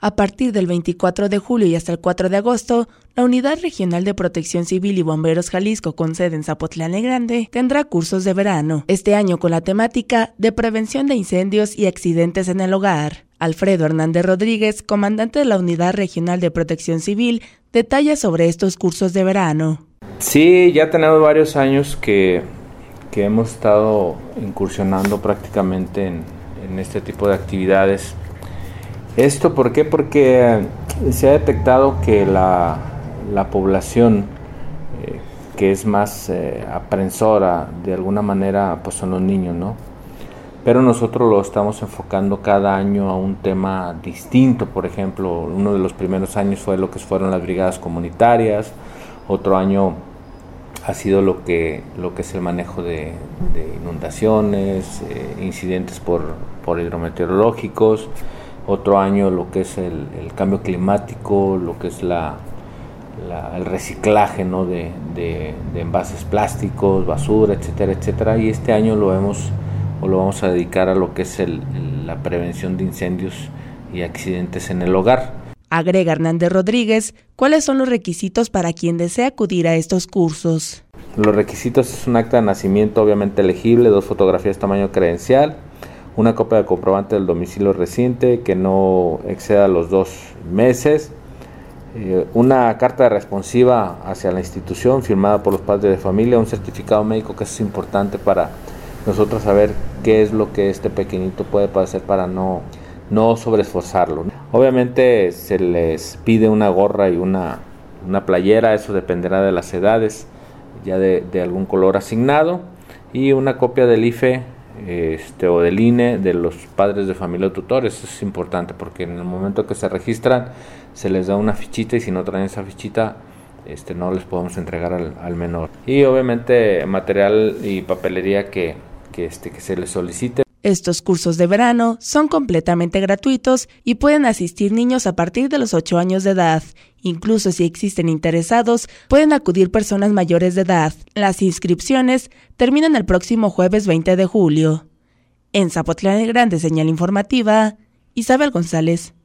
A partir del 24 de julio y hasta el 4 de agosto, la Unidad Regional de Protección Civil y Bomberos Jalisco, con sede en Zapotlán el Grande, tendrá cursos de verano, este año con la temática de prevención de incendios y accidentes en el hogar. Alfredo Hernández Rodríguez, comandante de la Unidad Regional de Protección Civil, detalla sobre estos cursos de verano. Sí, ya tenemos varios años que hemos estado incursionando prácticamente en este tipo de actividades. ¿Esto por qué? Porque se ha detectado que la población que es más aprensora de alguna manera pues son los niños, ¿no? Pero nosotros lo estamos enfocando cada año a un tema distinto. Por ejemplo, uno de los primeros años fue lo que fueron las brigadas comunitarias, otro año ha sido lo que es el manejo de inundaciones, incidentes por hidrometeorológicos. Otro año lo que es el cambio climático, lo que es el reciclaje, ¿no? de envases plásticos, basura, etcétera, etcétera. Y este año lo vamos a dedicar a lo que es la prevención de incendios y accidentes en el hogar. Agrega Hernández Rodríguez, ¿cuáles son los requisitos para quien desea acudir a estos cursos? Los requisitos es un acta de nacimiento obviamente legible, 2 fotografías tamaño credencial, una copia de comprobante del domicilio reciente que no exceda los 2 meses, una carta responsiva hacia la institución firmada por los padres de familia, un certificado médico, que eso es importante para nosotros saber qué es lo que este pequeñito puede hacer para no sobreesforzarlo. Obviamente se les pide una gorra y una playera, eso dependerá de las edades, ya de algún color asignado, y una copia del IFE o del INE de los padres de familia o tutores. Eso es importante porque en el momento que se registran se les da una fichita y si no traen esa fichita no les podemos entregar al menor. Y obviamente material y papelería que se les solicite. Estos cursos de verano son completamente gratuitos y pueden asistir niños a partir de los 8 años de edad. Incluso si existen interesados, pueden acudir personas mayores de edad. Las inscripciones terminan el próximo jueves 20 de julio. En Zapotlán el Grande, señal informativa, Isabel González.